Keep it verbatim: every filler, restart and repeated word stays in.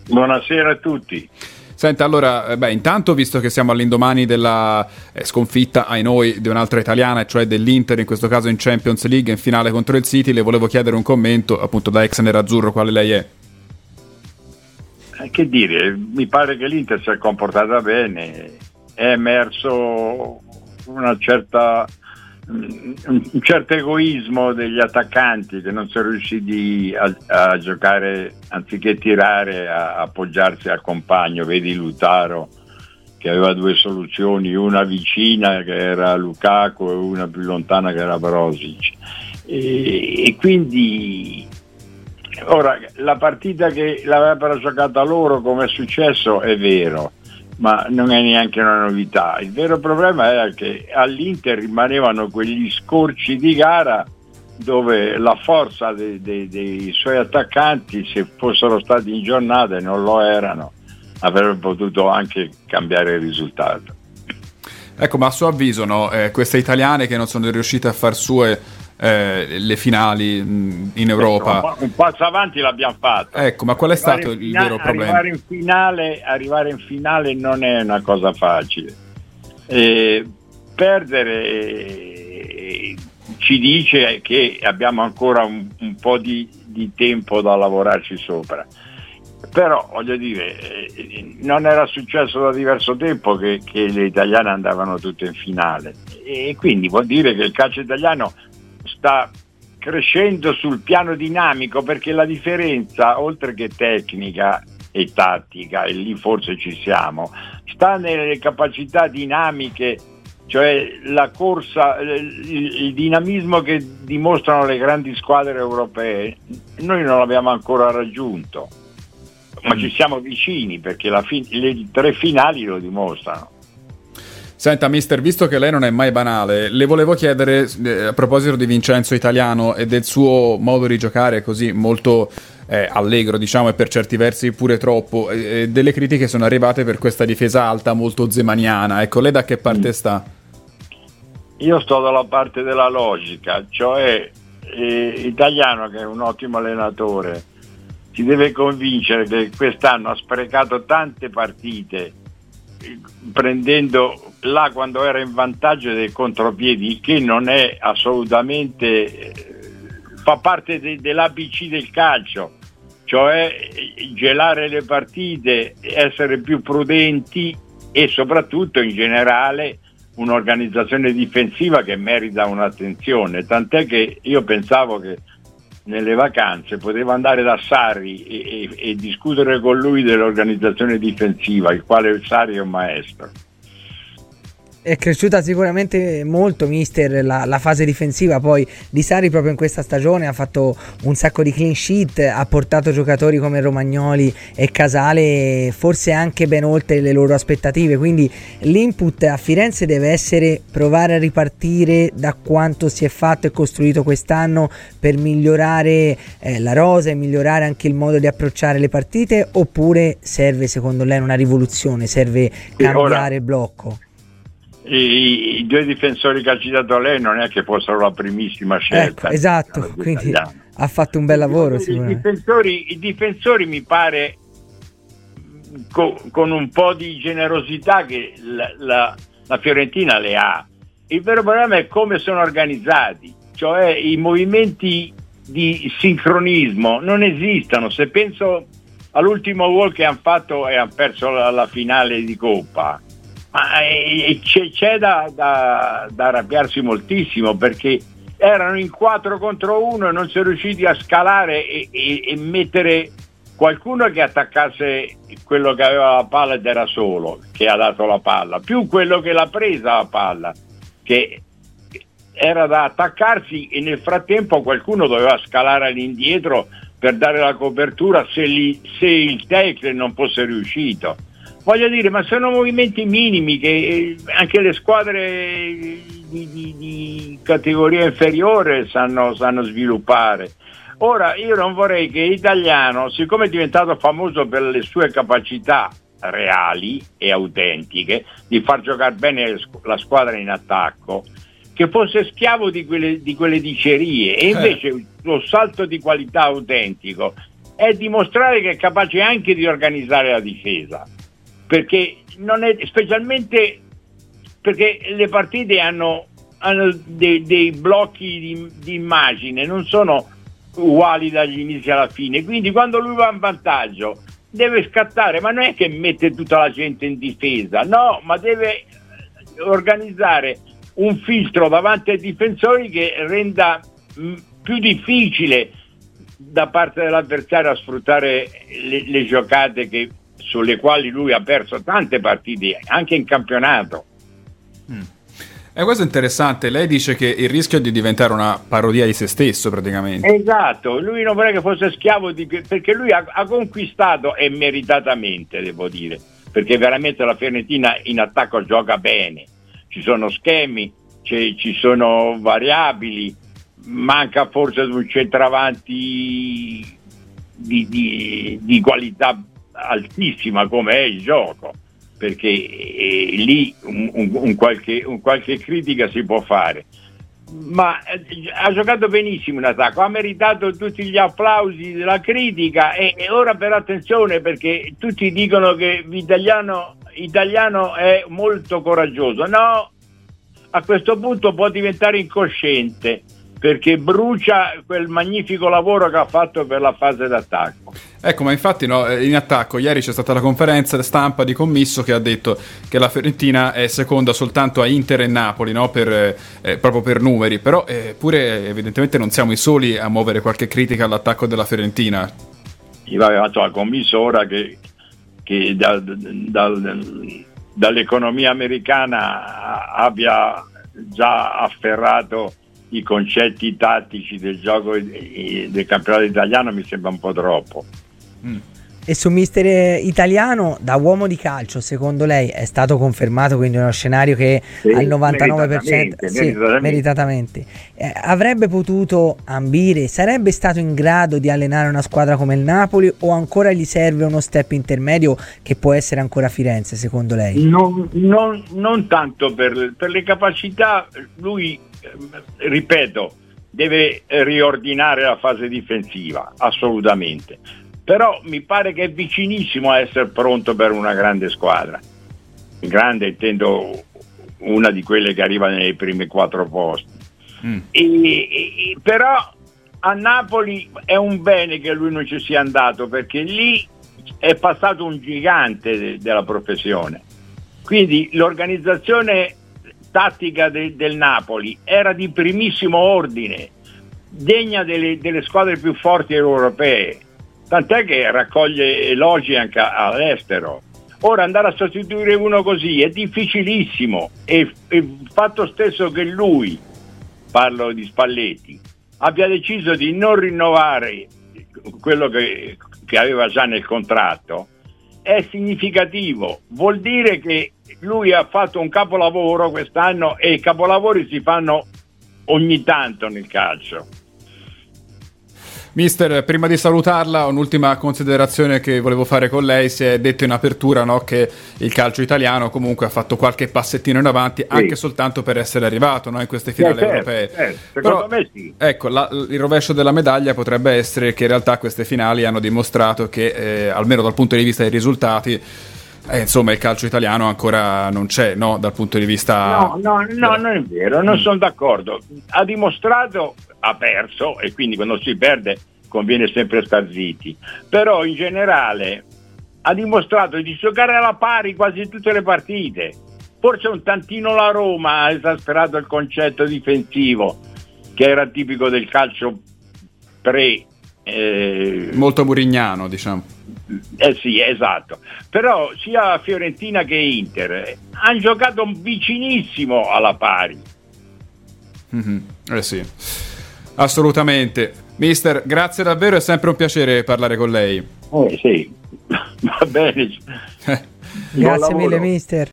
Buonasera a tutti. Senta, allora, beh, intanto, visto che siamo all'indomani della eh, sconfitta ai noi di un'altra italiana, cioè dell'Inter, in questo caso in Champions League, in finale contro il City, le volevo chiedere un commento, appunto, da ex nerazzurro, quale lei è. Eh, che dire, mi pare che l'Inter si è comportata bene, è emerso una certa un certo egoismo degli attaccanti che non sono riusciti a, a giocare, anziché tirare, a appoggiarsi al compagno. Vedi Lautaro che aveva due soluzioni, una vicina che era Lukaku e una più lontana che era Brozic, e, e quindi ora la partita che l'avrebbero giocata loro, come è successo, è vero, ma non è neanche una novità. Il vero problema era che all'Inter rimanevano quegli scorci di gara dove la forza dei, dei, dei suoi attaccanti, se fossero stati in giornata e non lo erano, avrebbero potuto anche cambiare il risultato. Ecco, ma a suo avviso, no, eh, queste italiane che non sono riuscite a far sue eh, le finali mh, in Europa, ecco, un passo avanti l'abbiamo fatto. Ecco, ma qual è arrivare stato il finale, vero problema? Arrivare in finale, arrivare in finale non è una cosa facile. Eh, perdere eh, ci dice che abbiamo ancora un, un po' di, di tempo da lavorarci sopra. Però voglio dire, eh, non era successo da diverso tempo che, che le italiane andavano tutte in finale, e quindi vuol dire che il calcio italiano sta crescendo sul piano dinamico, perché la differenza, oltre che tecnica e tattica, e lì forse ci siamo, sta nelle capacità dinamiche, cioè la corsa, il, il dinamismo che dimostrano le grandi squadre europee. Noi non l'abbiamo ancora raggiunto, ma ci siamo vicini, perché la fi- le tre finali lo dimostrano. Senta, mister, visto che lei non è mai banale, le volevo chiedere, eh, a proposito di Vincenzo Italiano e del suo modo di giocare così molto eh, allegro, diciamo, e per certi versi pure troppo, eh, delle critiche sono arrivate per questa difesa alta molto zemaniana. Ecco, lei da che parte mm. sta? Io sto dalla parte della logica, cioè eh, Italiano, che è un ottimo allenatore, si deve convincere che quest'anno ha sprecato tante partite prendendo là quando era in vantaggio dei contropiedi, che non è assolutamente, fa parte de, dell'A B C del calcio, cioè gelare le partite, essere più prudenti e soprattutto in generale un'organizzazione difensiva che merita un'attenzione, tant'è che io pensavo che nelle vacanze poteva andare da Sarri e, e, e discutere con lui dell'organizzazione difensiva, il quale Sarri è un maestro. È cresciuta sicuramente molto, mister, la, la fase difensiva poi di Sarri proprio in questa stagione. Ha fatto un sacco di clean sheet, ha portato giocatori come Romagnoli e Casale forse anche ben oltre le loro aspettative, quindi l'input a Firenze deve essere provare a ripartire da quanto si è fatto e costruito quest'anno per migliorare eh, la rosa e migliorare anche il modo di approcciare le partite, oppure serve secondo lei una rivoluzione, serve cambiare il blocco? I, i due difensori che ha citato lei non è che fossero la primissima scelta. Ecco, esatto, quindi ha fatto un bel lavoro. I, i, difensori, I difensori mi pare con, con un po' di generosità che la, la, la Fiorentina le ha. Il vero problema è come sono organizzati, cioè i movimenti di sincronismo non esistono. Se penso all'ultimo gol che hanno fatto e hanno perso la, la finale di Coppa, ma eh, c'è, c'è da, da, da arrabbiarsi moltissimo, perché erano in quattro contro uno e non si è riusciti a scalare e, e, e mettere qualcuno che attaccasse quello che aveva la palla ed era solo, che ha dato la palla, più quello che l'ha presa la palla, che era da attaccarsi, e nel frattempo qualcuno doveva scalare all'indietro per dare la copertura se, li, se il tackle non fosse riuscito. Voglio dire, ma sono movimenti minimi che anche le squadre di, di, di categoria inferiore sanno, sanno sviluppare. Ora, io non vorrei che Italiano, siccome è diventato famoso per le sue capacità reali e autentiche di far giocare bene la squadra in attacco, che fosse schiavo di quelle, di quelle dicerie, e invece lo salto di qualità autentico è dimostrare che è capace anche di organizzare la difesa, perché non è, specialmente perché le partite hanno, hanno dei, dei blocchi di, di immagine, non sono uguali dagli inizi alla fine, quindi quando lui va in vantaggio deve scattare, ma non è che mette tutta la gente in difesa, no, ma deve organizzare un filtro davanti ai difensori che renda mh, più difficile da parte dell'avversario a sfruttare le, le giocate che, sulle quali lui ha perso tante partite anche in campionato. mm. E questo è interessante, lei dice che il rischio è di diventare una parodia di se stesso praticamente. Esatto, lui non vorrei che fosse schiavo di, perché lui ha, ha conquistato, e meritatamente devo dire, perché veramente la Fiorentina in attacco gioca bene, ci sono schemi, ci sono variabili, manca forse un centravanti di, di, di qualità altissima come è il gioco, perché eh, lì un, un, un, qualche, un qualche critica si può fare, ma eh, ha giocato benissimo in attacco, ha meritato tutti gli applausi della critica e, e ora però attenzione, perché tutti dicono che l'italiano italiano è molto coraggioso, no, a questo punto può diventare incosciente, perché brucia quel magnifico lavoro che ha fatto per la fase d'attacco. Ecco, ma infatti no, in attacco ieri c'è stata la conferenza stampa di Commisso che ha detto che la Fiorentina è seconda soltanto a Inter e Napoli, no? per, eh, proprio per numeri, però eh, pure evidentemente non siamo i soli a muovere qualche critica all'attacco della Fiorentina. Io avevo fatto la Commisso ora che, che da, da, da, dall'economia americana abbia già afferrato i concetti tattici del gioco del campionato italiano mi sembra un po' troppo. Mm. E su mister italiano, da uomo di calcio, secondo lei è stato confermato quindi uno scenario che sì, al novantanove per cento meritatamente, sì, meritatamente. meritatamente eh, avrebbe potuto ambire, sarebbe stato in grado di allenare una squadra come il Napoli, o ancora gli serve uno step intermedio che può essere ancora Firenze, secondo lei? Non, non, non tanto per, per le capacità, lui eh, ripeto deve riordinare la fase difensiva assolutamente, però mi pare che è vicinissimo a essere pronto per una grande squadra. Grande intendo una di quelle che arriva nei primi quattro posti. Mm. E, e, però a Napoli è un bene che lui non ci sia andato, perché lì è passato un gigante de, della professione. Quindi l'organizzazione tattica de, del Napoli era di primissimo ordine, degna delle, delle squadre più forti europee. Tant'è che raccoglie elogi anche all'estero. Ora andare a sostituire uno così è difficilissimo, e, e il fatto stesso che lui, parlo di Spalletti, abbia deciso di non rinnovare quello che, che aveva già nel contratto è significativo. Vuol dire che lui ha fatto un capolavoro quest'anno, e i capolavori si fanno ogni tanto nel calcio. Mister, prima di salutarla, un'ultima considerazione che volevo fare con lei. Si è detto in apertura, no, che il calcio italiano comunque ha fatto qualche passettino in avanti, sì, anche soltanto per essere arrivato, no, in queste finali eh, certo, europee. Certo, secondo Però, me sì. Ecco, la, il rovescio della medaglia potrebbe essere che in realtà queste finali hanno dimostrato che, eh, almeno dal punto di vista dei risultati, eh, insomma, il calcio italiano ancora non c'è, no, dal punto di vista... No, no, no, non è vero, non sono d'accordo. Ha dimostrato, ha perso, e quindi quando si perde conviene sempre star zitti, però in generale ha dimostrato di giocare alla pari quasi tutte le partite. Forse un tantino la Roma ha esasperato il concetto difensivo, che era tipico del calcio pre eh, molto murignano, diciamo. Eh sì, esatto. Però sia Fiorentina che Inter eh, hanno giocato vicinissimo alla pari. Mm-hmm. Eh sì, assolutamente. Mister, grazie davvero, è sempre un piacere parlare con lei. Eh sì, va bene. Grazie mille, mister.